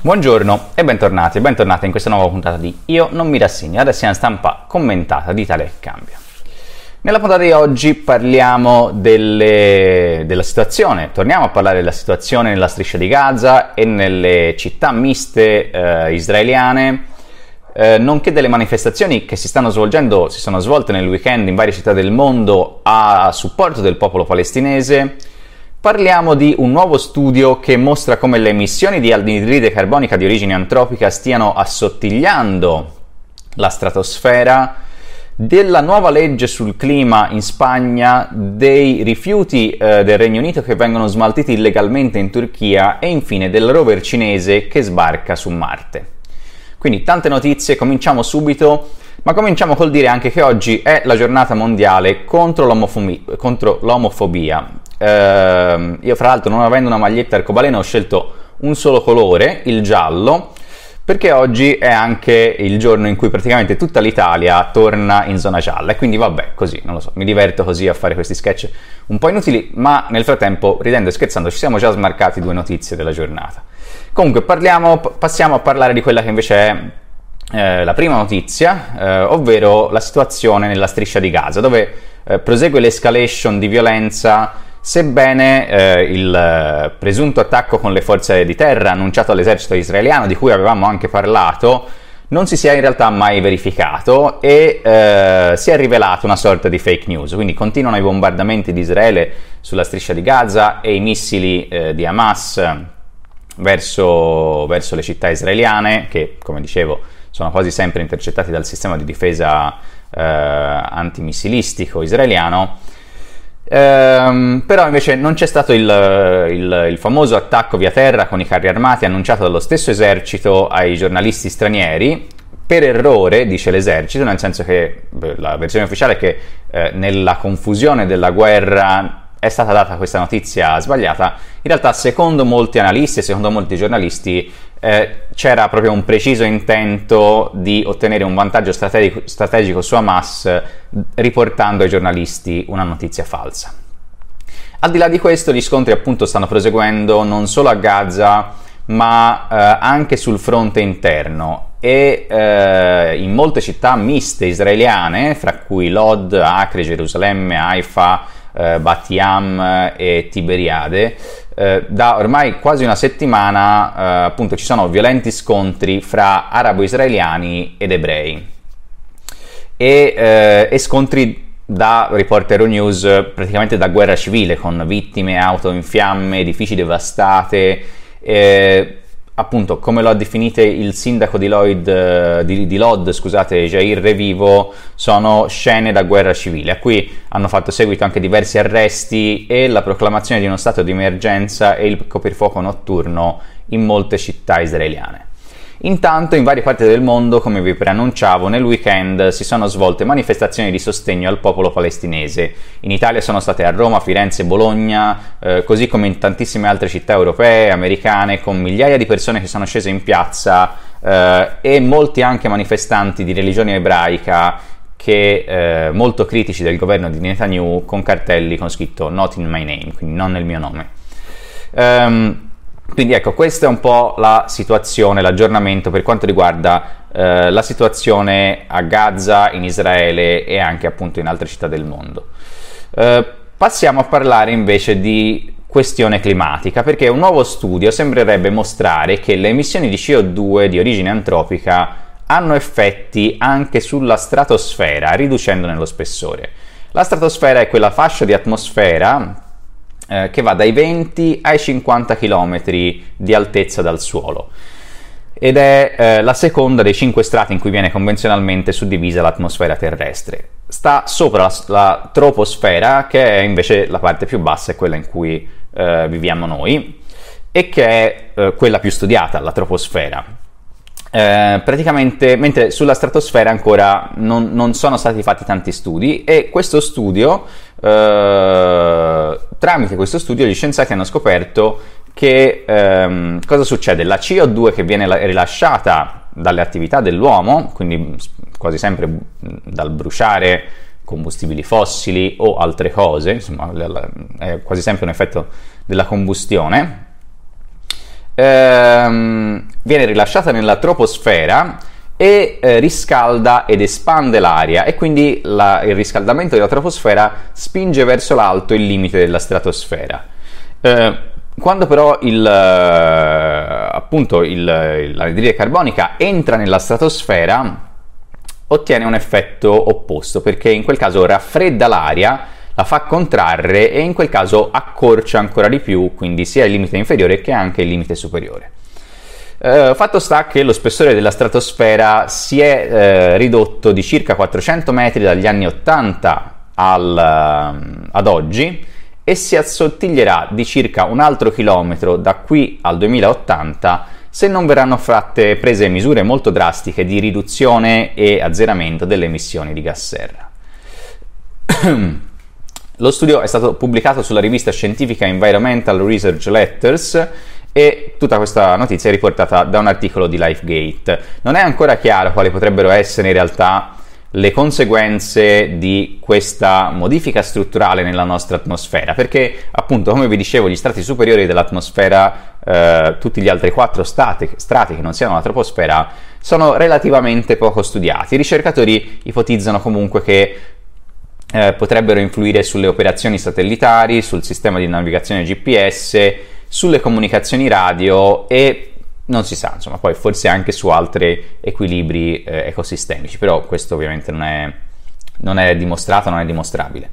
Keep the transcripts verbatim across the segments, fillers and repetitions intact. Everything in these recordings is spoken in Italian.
Buongiorno e bentornati e bentornate in questa nuova puntata di Io non mi rassegno, la rassegna stampa commentata di Italia che cambia. Nella puntata di oggi parliamo delle, della situazione, torniamo a parlare della situazione nella striscia di Gaza e nelle città miste eh, israeliane, eh, nonché delle manifestazioni che si stanno svolgendo, si sono svolte nel weekend in varie città del mondo a supporto del popolo palestinese. Parliamo di un nuovo studio che mostra come le emissioni di anidride carbonica di origine antropica stiano assottigliando la stratosfera, della nuova legge sul clima in Spagna, dei rifiuti eh, del Regno Unito che vengono smaltiti illegalmente in Turchia e infine del rover cinese che sbarca su Marte. Quindi tante notizie, cominciamo subito, ma cominciamo col dire anche che oggi è la giornata mondiale contro, l'omofobi- contro l'omofobia. Uh, io fra l'altro, non avendo una maglietta arcobaleno, ho scelto un solo colore, il giallo, perché oggi è anche il giorno in cui praticamente tutta l'Italia torna in zona gialla e quindi vabbè, così, non lo so, mi diverto così a fare questi sketch un po' inutili, ma nel frattempo, ridendo e scherzando, ci siamo già smarcati due notizie della giornata. Comunque parliamo, passiamo a parlare di quella che invece è eh, la prima notizia, eh, ovvero la situazione nella striscia di Gaza, dove eh, prosegue l'escalation di violenza. Sebbene eh, il presunto attacco con le forze di terra annunciato all'esercito israeliano, di cui avevamo anche parlato, non si sia in realtà mai verificato e eh, si è rivelato una sorta di fake news. Quindi continuano i bombardamenti di Israele sulla striscia di Gaza e i missili eh, di Hamas verso, verso le città israeliane, che come dicevo sono quasi sempre intercettati dal sistema di difesa eh, antimissilistico israeliano. Ehm, però invece non c'è stato il, il, il famoso attacco via terra con i carri armati annunciato dallo stesso esercito ai giornalisti stranieri, per errore, dice l'esercito, nel senso che la versione ufficiale è che eh, nella confusione della guerra è stata data questa notizia sbagliata. In realtà, secondo molti analisti e secondo molti giornalisti, eh, c'era proprio un preciso intento di ottenere un vantaggio strategico, strategico su Hamas, riportando ai giornalisti una notizia falsa. Al di là di questo, gli scontri appunto stanno proseguendo non solo a Gaza, ma eh, anche sul fronte interno e eh, in molte città miste israeliane, fra cui Lod, Acre, Gerusalemme, Haifa, eh, Bat Yam e Tiberiade. Eh, da ormai quasi una settimana eh, appunto ci sono violenti scontri fra arabo-israeliani ed ebrei e, eh, e scontri da, riporta Euronews, praticamente da guerra civile, con vittime, auto in fiamme, edifici devastate. Eh, appunto, come lo ha definito il sindaco di, Lloyd, di, di Lod, scusate, Jair Revivo, sono scene da guerra civile, a cui hanno fatto seguito anche diversi arresti e la proclamazione di uno stato di emergenza e il coprifuoco notturno in molte città israeliane. Intanto in varie parti del mondo, come vi preannunciavo, nel weekend si sono svolte manifestazioni di sostegno al popolo palestinese. In Italia sono state a Roma, Firenze, Bologna, eh, così come in tantissime altre città europee, americane, con migliaia di persone che sono scese in piazza eh, e molti anche manifestanti di religione ebraica che eh, molto critici del governo di Netanyahu, con cartelli con scritto "Not in my name", quindi non nel mio nome. Um, Quindi ecco, questa è un po' la situazione, l'aggiornamento per quanto riguarda eh, la situazione a Gaza, in Israele e anche appunto in altre città del mondo. Eh, passiamo a parlare invece di questione climatica, perché un nuovo studio sembrerebbe mostrare che le emissioni di C O due di origine antropica hanno effetti anche sulla stratosfera, riducendone lo spessore. La stratosfera è quella fascia di atmosfera Eh, che va dai venti ai cinquanta chilometri di altezza dal suolo ed è eh, la seconda dei cinque strati in cui viene convenzionalmente suddivisa l'atmosfera terrestre. Sta sopra la, la troposfera, che è invece la parte più bassa, è quella in cui eh, viviamo noi e che è eh, quella più studiata, la troposfera. Eh, praticamente, mentre sulla stratosfera ancora non, non sono stati fatti tanti studi, e questo studio, eh, tramite questo studio gli scienziati hanno scoperto che ehm, cosa succede? La C O due che viene la- rilasciata dalle attività dell'uomo, quindi quasi sempre dal bruciare combustibili fossili o altre cose, insomma è quasi sempre un effetto della combustione, ehm, viene rilasciata nella troposfera e eh, riscalda ed espande l'aria, e quindi la, il riscaldamento della troposfera spinge verso l'alto il limite della stratosfera. Eh, quando però il, eh, appunto il, l'anidride carbonica entra nella stratosfera, ottiene un effetto opposto, perché in quel caso raffredda l'aria, la fa contrarre e in quel caso accorcia ancora di più, quindi sia il limite inferiore che anche il limite superiore. Eh, fatto sta che lo spessore della stratosfera si è eh, ridotto di circa quattrocento metri dagli anni ottanta al, ad oggi, e si assottiglierà di circa un altro chilometro da qui al duemilaottanta se non verranno fatte prese misure molto drastiche di riduzione e azzeramento delle emissioni di gas serra. Lo studio è stato pubblicato sulla rivista scientifica Environmental Research Letters e tutta questa notizia è riportata da un articolo di LifeGate. Non è ancora chiaro quali potrebbero essere in realtà le conseguenze di questa modifica strutturale nella nostra atmosfera, perché appunto, come vi dicevo, gli strati superiori dell'atmosfera, eh, tutti gli altri quattro strati, strati che non siano la troposfera, sono relativamente poco studiati. I ricercatori ipotizzano comunque che eh, potrebbero influire sulle operazioni satellitari, sul sistema di navigazione G P S, sulle comunicazioni radio e non si sa, insomma, poi forse anche su altri equilibri eh, ecosistemici, però questo ovviamente non è, non è dimostrato, non è dimostrabile.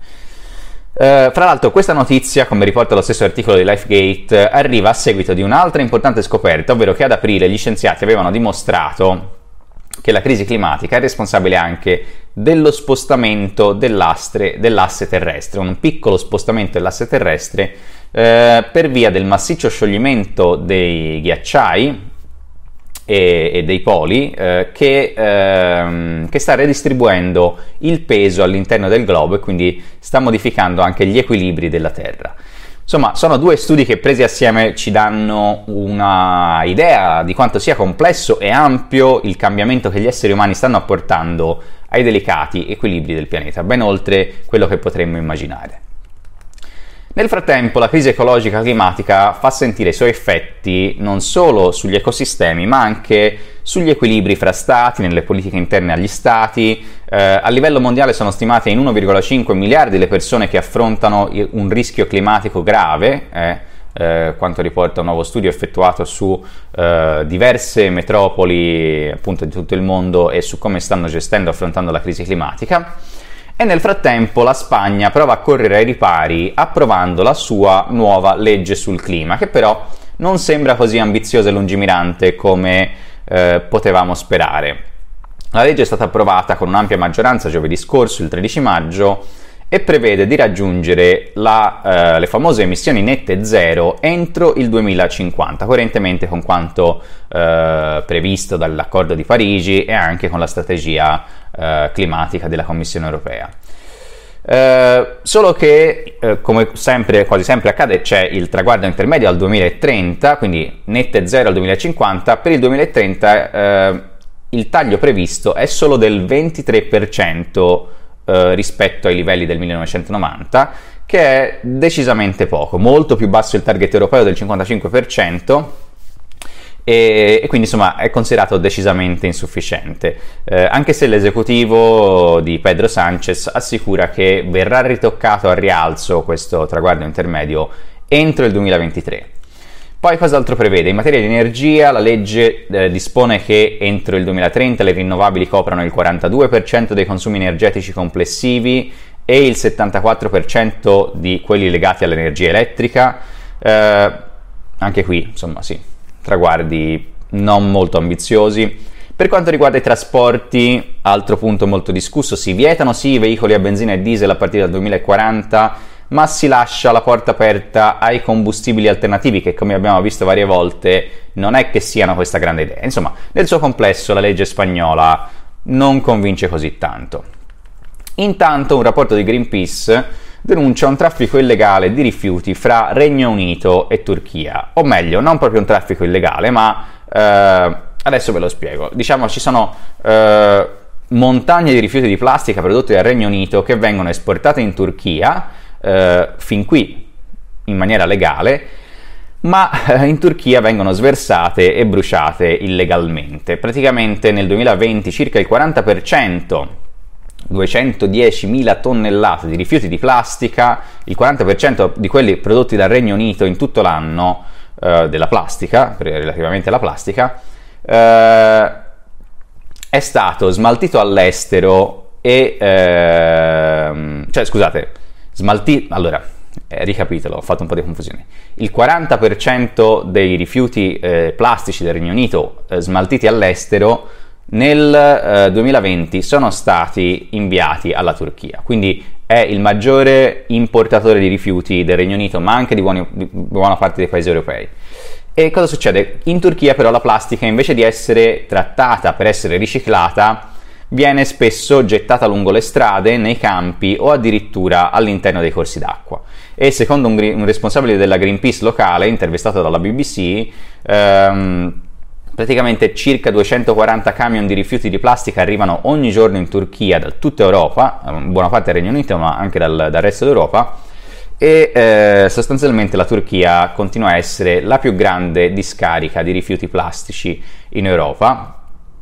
Uh, fra l'altro questa notizia, come riporta lo stesso articolo di LifeGate, arriva a seguito di un'altra importante scoperta, ovvero che ad aprile gli scienziati avevano dimostrato che la crisi climatica è responsabile anche dello spostamento dell'asse, dell'asse terrestre, un piccolo spostamento dell'asse terrestre eh, per via del massiccio scioglimento dei ghiacciai e, e dei poli eh, che, eh, che sta redistribuendo il peso all'interno del globo e quindi sta modificando anche gli equilibri della Terra. Insomma, sono due studi che presi assieme ci danno una idea di quanto sia complesso e ampio il cambiamento che gli esseri umani stanno apportando ai delicati equilibri del pianeta, ben oltre quello che potremmo immaginare. Nel frattempo, la crisi ecologica climatica fa sentire i suoi effetti non solo sugli ecosistemi, ma anche sugli equilibri fra stati, nelle politiche interne agli stati. Eh, a livello mondiale sono stimate in uno virgola cinque miliardi le persone che affrontano un rischio climatico grave, eh, eh, quanto riporta un nuovo studio effettuato su eh, diverse metropoli appunto di tutto il mondo e su come stanno gestendo e affrontando la crisi climatica. E nel frattempo la Spagna prova a correre ai ripari approvando la sua nuova legge sul clima, che però non sembra così ambiziosa e lungimirante come eh, potevamo sperare. La legge è stata approvata con un'ampia maggioranza giovedì scorso, il tredici maggio, e prevede di raggiungere la, eh, le famose emissioni nette zero entro il duemilacinquanta, coerentemente con quanto eh, previsto dall'Accordo di Parigi e anche con la strategia eh, climatica della Commissione europea. Eh, solo che, eh, come sempre, quasi sempre accade, c'è il traguardo intermedio al duemilatrenta, quindi nette zero al duemilacinquanta. Per il duemilatrenta eh, il taglio previsto è solo del ventitré per cento eh, rispetto ai livelli del millenovecentonovanta, che è decisamente poco, molto più basso il target europeo del cinquantacinque per cento. E, e quindi insomma è considerato decisamente insufficiente, eh, anche se l'esecutivo di Pedro Sánchez assicura che verrà ritoccato al rialzo questo traguardo intermedio entro il duemilaventitré. Poi cos'altro prevede? In materia di energia la legge eh, dispone che entro il duemilatrenta le rinnovabili coprano il quarantadue per cento dei consumi energetici complessivi e il settantaquattro per cento di quelli legati all'energia elettrica. Eh, anche qui insomma sì, traguardi non molto ambiziosi. Per quanto riguarda i trasporti, altro punto molto discusso, si vietano sì i veicoli a benzina e diesel a partire dal duemilaquaranta, ma si lascia la porta aperta ai combustibili alternativi che, come abbiamo visto varie volte, non è che siano questa grande idea. Insomma, nel suo complesso la legge spagnola non convince così tanto. Intanto un rapporto di Greenpeace denuncia un traffico illegale di rifiuti fra Regno Unito e Turchia, o meglio, non proprio un traffico illegale, ma eh, adesso ve lo spiego. Diciamo ci sono eh, montagne di rifiuti di plastica prodotti dal Regno Unito che vengono esportate in Turchia, eh, fin qui in maniera legale, ma in Turchia vengono sversate e bruciate illegalmente. Praticamente nel duemilaventi circa il quaranta per cento, duecentodiecimila tonnellate di rifiuti di plastica, il quaranta per cento di quelli prodotti dal Regno Unito in tutto l'anno, eh, della plastica, relativamente alla plastica, eh, è stato smaltito all'estero e... Eh, cioè, scusate, smaltito... Allora... Eh, ricapitolo, ho fatto un po' di confusione. Il quaranta per cento dei rifiuti eh, plastici del Regno Unito eh, smaltiti all'estero nel eh, duemilaventi sono stati inviati alla Turchia, quindi è il maggiore importatore di rifiuti del Regno Unito, ma anche di, buoni, di buona parte dei paesi europei. E cosa succede? In Turchia però la plastica, invece di essere trattata per essere riciclata, viene spesso gettata lungo le strade, nei campi o addirittura all'interno dei corsi d'acqua. E secondo un, un responsabile della Greenpeace locale, intervistato dalla B B C, ehm, praticamente circa duecentoquaranta camion di rifiuti di plastica arrivano ogni giorno in Turchia da tutta Europa, buona parte del Regno Unito, ma anche dal, dal resto d'Europa, e eh, sostanzialmente la Turchia continua a essere la più grande discarica di rifiuti plastici in Europa.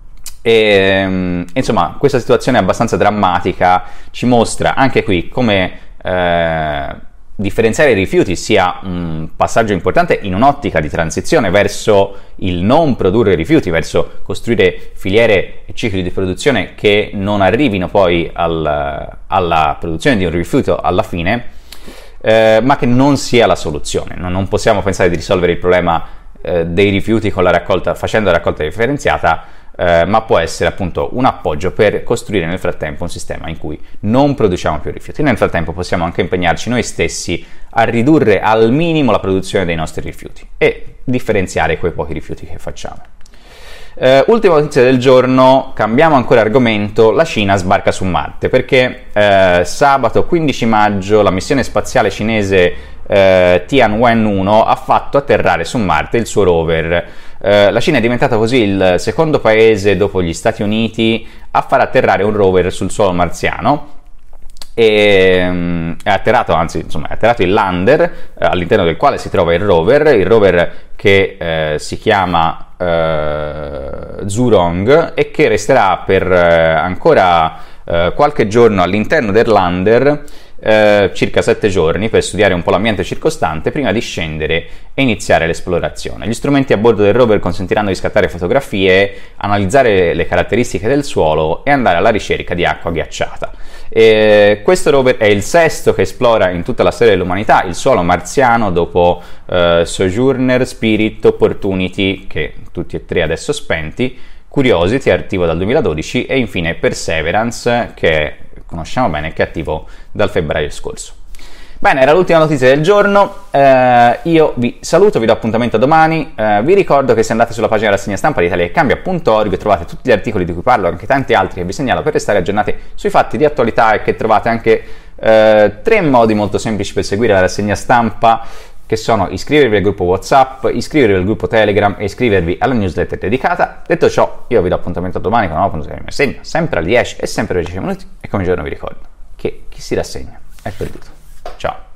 E, insomma, questa situazione è abbastanza drammatica, ci mostra anche qui come eh, differenziare i rifiuti sia un passaggio importante in un'ottica di transizione verso il non produrre rifiuti, verso costruire filiere e cicli di produzione che non arrivino poi al, alla produzione di un rifiuto alla fine, eh, ma che non sia la soluzione. Non, non possiamo pensare di risolvere il problema eh, dei rifiuti con la raccolta, facendo la raccolta differenziata, Eh, ma può essere appunto un appoggio per costruire nel frattempo un sistema in cui non produciamo più rifiuti. Nel frattempo possiamo anche impegnarci noi stessi a ridurre al minimo la produzione dei nostri rifiuti e differenziare quei pochi rifiuti che facciamo. Eh, ultima notizia del giorno, cambiamo ancora argomento, la Cina sbarca su Marte perché eh, sabato quindici maggio la missione spaziale cinese eh, Tianwen uno ha fatto atterrare su Marte il suo rover. Uh, la Cina è diventata così il secondo paese dopo gli Stati Uniti a far atterrare un rover sul suolo marziano e um, è atterrato, anzi insomma è atterrato il lander uh, all'interno del quale si trova il rover, il rover che uh, si chiama uh, Zhurong e che resterà per uh, ancora uh, qualche giorno all'interno del lander, Eh, circa sette giorni, per studiare un po' l'ambiente circostante prima di scendere e iniziare l'esplorazione. Gli strumenti a bordo del rover consentiranno di scattare fotografie, analizzare le caratteristiche del suolo e andare alla ricerca di acqua ghiacciata. E questo rover è il sesto che esplora in tutta la storia dell'umanità il suolo marziano dopo eh, Sojourner, Spirit, Opportunity, che tutti e tre adesso spenti, Curiosity, attivo dal duemiladodici, e infine Perseverance, che conosciamo bene, che è attivo dal febbraio scorso. Bene, era l'ultima notizia del giorno, eh, io vi saluto, vi do appuntamento domani, eh, vi ricordo che se andate sulla pagina della rassegna stampa di italia che cambia punto org trovate tutti gli articoli di cui parlo, anche tanti altri che vi segnalo per restare aggiornati sui fatti di attualità, e che trovate anche eh, tre modi molto semplici per seguire la rassegna stampa, che sono iscrivervi al gruppo WhatsApp, iscrivervi al gruppo Telegram e iscrivervi alla newsletter dedicata. Detto ciò, io vi do appuntamento domani con una nuova puntata di rassegna, sempre alle dieci e sempre alle dieci minuti, e come giorno vi ricordo che chi si rassegna è perduto. Ciao!